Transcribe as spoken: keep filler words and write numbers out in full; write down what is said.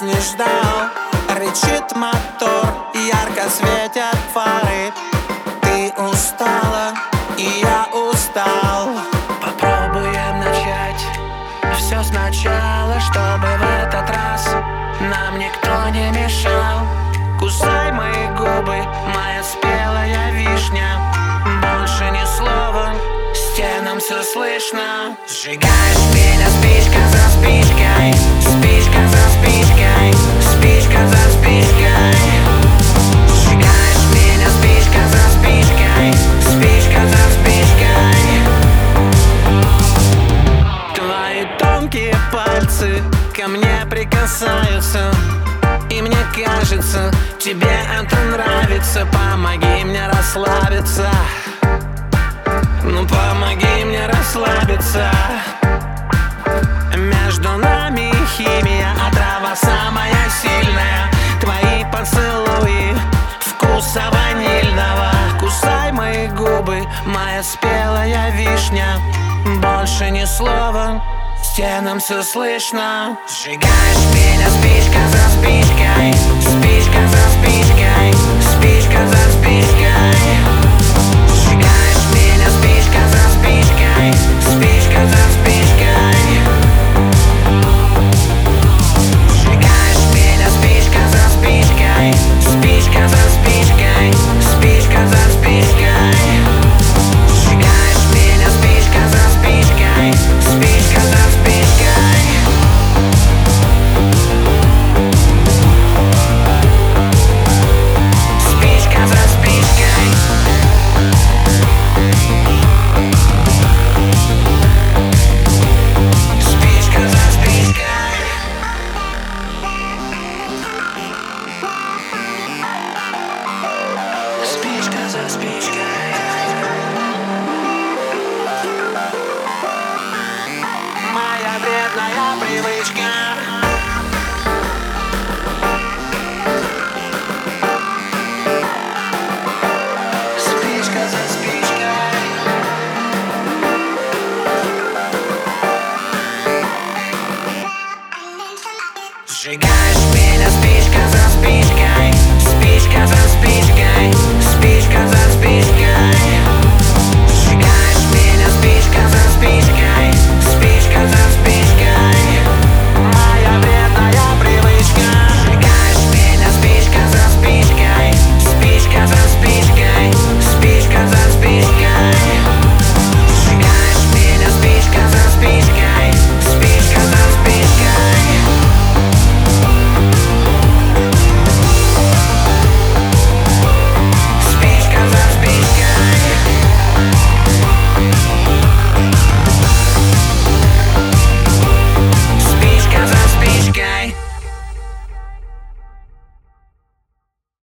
нас не ждал. Рычит мотор, ярко светят фары. Ты устала, и я устал. Попробуем начать все сначала, чтобы в этот раз нам никто не мешал. Кусай мои губы, моя спелая вишня. Больше ни слова, стенам все слышно. Сжигаешь меня спичка за спичкой, спичка за спичкой, спичка за спичкой. Сжигаешь меня спичка за спичкой, спичка за спичкой. Твои тонкие пальцы ко мне прикасаются, и мне кажется, тебе это нравится. Помоги мне расслабиться, ну помоги мне расслабиться. Между нами химия, отрава самая сильная. Твои поцелуи вкуса ванильного. Кусай мои губы, моя спелая вишня. Больше ни слова, стенам все слышно. Сжигаешь меня спичка за спичкой, спичка за спичкой, спичка за спичкой. Сжигаешь меня спичка за спичкой, спичка за спичкой. Сжигаешь меня спичка за спичкой, спичка за спичкой, спичка за спичкой. Сжигаешь меня спичка за спичкой, спичка за спичкой. Спичка за спичкой. Спичка за спичкой. Спичка за спичкой. Моя вредная привычка. Спичка за спичкой. Сжигаешь меня спичка за спичкой, спичка за спичкой, спичка за спичкой.